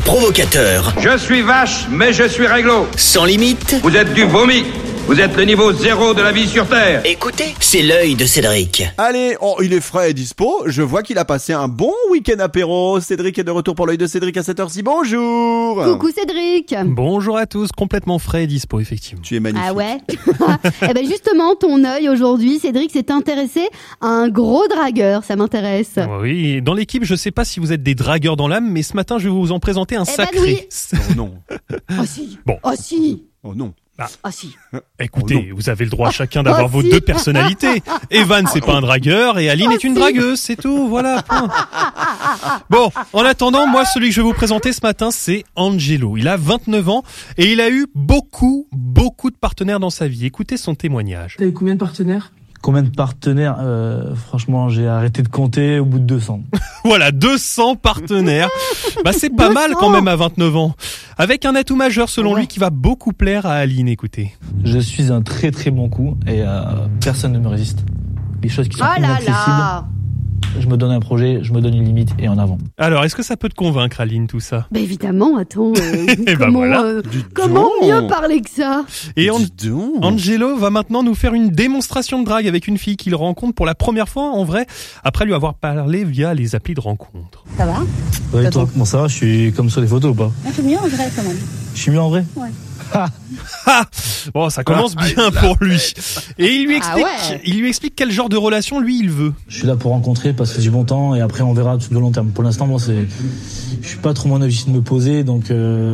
provocateur. Je suis vache, mais je suis réglo. Sans limite. Vous êtes du vomi. Vous êtes le niveau 0 de la vie sur Terre. Écoutez, c'est l'œil de Cédric. Allez, il est frais et dispo. Je vois qu'il a passé un bon week-end apéro. Cédric est de retour pour l'œil de Cédric à cette heure-ci. Bonjour. Coucou Cédric. Bonjour à tous, complètement frais et dispo, effectivement. Tu es magnifique. Ah ouais. Eh ben justement, ton œil aujourd'hui, Cédric s'est intéressé à un gros dragueur. Ça m'intéresse. Oui, dans l'équipe, je sais pas si vous êtes des dragueurs dans l'âme, mais ce matin, je vais vous en présenter un sacré. oui. Oh non. Oh si. Bon. Oh si. Oh non. Ah si. Écoutez, Oh vous avez le droit chacun d'avoir vos si. deux personnalités. Evan, c'est pas un dragueur et Aline est une dragueuse, c'est tout, voilà. Point. Bon, en attendant, moi, celui que je vais vous présenter ce matin, c'est Angelo. Il a 29 ans et il a eu beaucoup de partenaires dans sa vie. Écoutez son témoignage. T'as eu combien de partenaires ? Combien de partenaires franchement, j'ai arrêté de compter au bout de 200. Voilà, 200 partenaires. C'est pas 200. mal quand même à 29 ans. Avec un atout majeur selon lui qui va beaucoup plaire à Aline, écoutez. Je suis un très très bon coup et personne ne me résiste. Les choses qui sont Oh là inaccessibles, là. je me donne un projet, je me donne une limite et en avant. Alors, est-ce que ça peut te convaincre, Aline, tout ça? Bah évidemment, attends. ben voilà. Comment donc. mieux parler que ça? Et Dis donc. Angelo va maintenant nous faire une démonstration de drague avec une fille qu'il rencontre pour la première fois en vrai, après lui avoir parlé via les applis de rencontre. Ça va? Ouais, toi, comment ça va? Je suis comme sur les photos ou pas? Un peu mieux en vrai quand même. Je suis mieux en vrai? Ouais. Bon, ça commence bien pour lui. Et il lui explique, ouais. il lui explique quel genre de relation lui il veut. Je suis là pour rencontrer, passer du bon temps et après on verra sur le long terme. Pour l'instant, moi, je suis pas trop mon avis de me poser, donc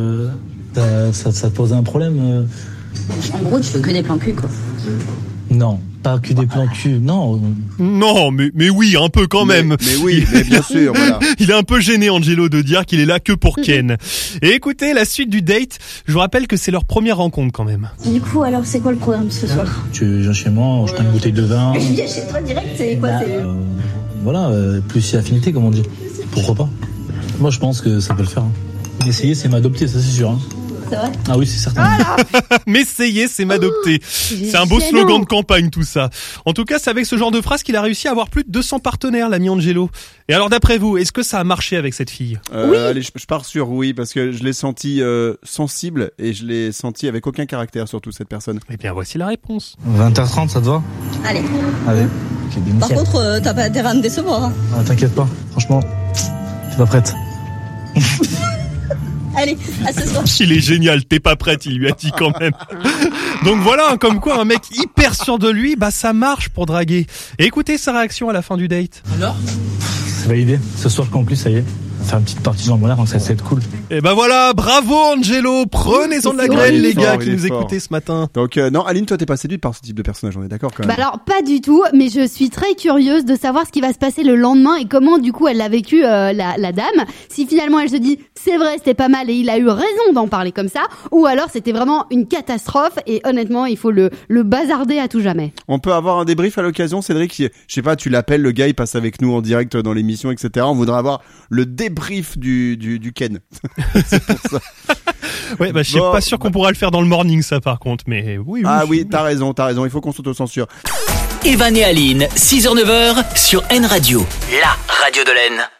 ça pose un problème. En gros, tu veux que des plans cul quoi. Non, pas que des plans cul, non. Non, mais oui, un peu quand même. Mais oui, mais bien sûr, voilà. Il est un peu gêné, Angelo, de dire qu'il est là que pour Ken. Et écoutez, la suite du date, je vous rappelle que c'est leur première rencontre quand même. Du coup, alors c'est quoi le programme ce soir? Tu viens chez moi, je prends une bouteille de vin. Je viens chez toi direct, c'est quoi? Voilà, plus c'est affinité, comme on dit. Pourquoi pas? Moi, je pense que ça peut le faire. Essayer, c'est m'adopter, ça c'est sûr. C'est vrai? Ah oui, c'est certain. M'essayer, c'est m'adopter. C'est un beau gênant. slogan de campagne, tout ça. En tout cas, c'est avec ce genre de phrase qu'il a réussi à avoir plus de 200 partenaires, l'ami Angelo. Et alors, d'après vous, est-ce que ça a marché avec cette fille? Oui. Allez, je pars sur oui, parce que je l'ai senti sensible et je l'ai senti avec aucun caractère, surtout cette personne. Eh bien, voici la réponse. 20h30, ça te va? Allez. Allez. Ok, bien Par nickel. contre, t'as pas intérêt à me décevoir. Hein. Ah, t'inquiète pas, franchement, t'es pas prête. Allez, à ce soir. Il est génial, t'es pas prête, il lui a dit quand même. Donc voilà, comme quoi un mec hyper sûr de lui, ça marche pour draguer. Et écoutez sa réaction à la fin du date. C'est validé. Ce soir qu'en plus, ça y est. On va faire une petite partie dans le bonheur, donc ça va être cool. Et voilà, bravo Angelo, prenez-en de la Il est graine fort, les gars il qui est nous fort. écoutaient ce matin. Donc non, Aline, toi t'es pas séduite par ce type de personnage, on est d'accord quand même. Bah alors pas du tout, mais je suis très curieuse de savoir ce qui va se passer le lendemain et comment du coup elle l'a vécu la dame. Si finalement elle se dit c'est vrai c'était pas mal et il a eu raison d'en parler comme ça, ou alors c'était vraiment une catastrophe et honnêtement il faut le bazarder à tout jamais. On peut avoir un débrief à l'occasion, Cédric. Je sais pas, tu l'appelles, le gars il passe avec nous en direct dans l'émission, etc. On voudrait avoir le débrief du Ken. C'est pour ça. Ouais, je suis Bon, pas sûr qu'on pourra le faire dans le morning ça par contre, mais oui. Ah oui, t'as raison, il faut qu'on s'autocensure. Evan et Aline, 6h-9h sur N Radio, la radio de l'Aisne.